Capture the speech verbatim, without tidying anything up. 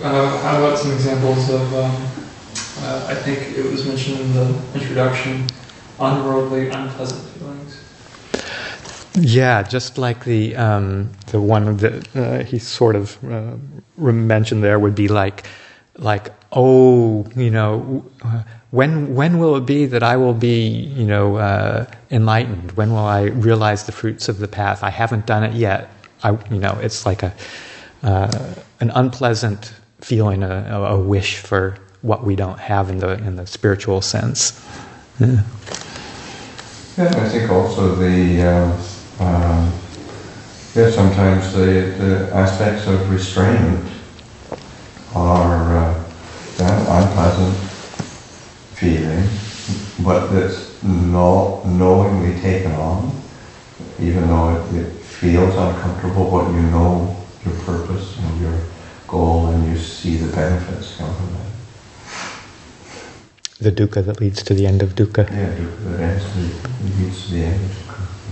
uh, how about some examples of, um, uh, I think it was mentioned in the introduction, unworldly, unpleasant feelings? Yeah, just like the um, the one that uh, he sort of uh, mentioned there would be like, like oh, you know, when when will it be that I will be, you know, uh, enlightened? When will I realize the fruits of the path? I haven't done it yet. I, you know, it's like a uh, an unpleasant feeling, a, a wish for what we don't have in the in the spiritual sense. Yeah, yeah I think also the. Uh, Um, yeah, sometimes the, the aspects of restraint are uh, that unpleasant feeling, but that's not knowingly taken on, even though it, it feels uncomfortable, but you know your purpose and your goal, and you see the benefits come from that. The dukkha that leads to the end of dukkha. Yeah, dukkha that ends to, leads to the end of dukkha.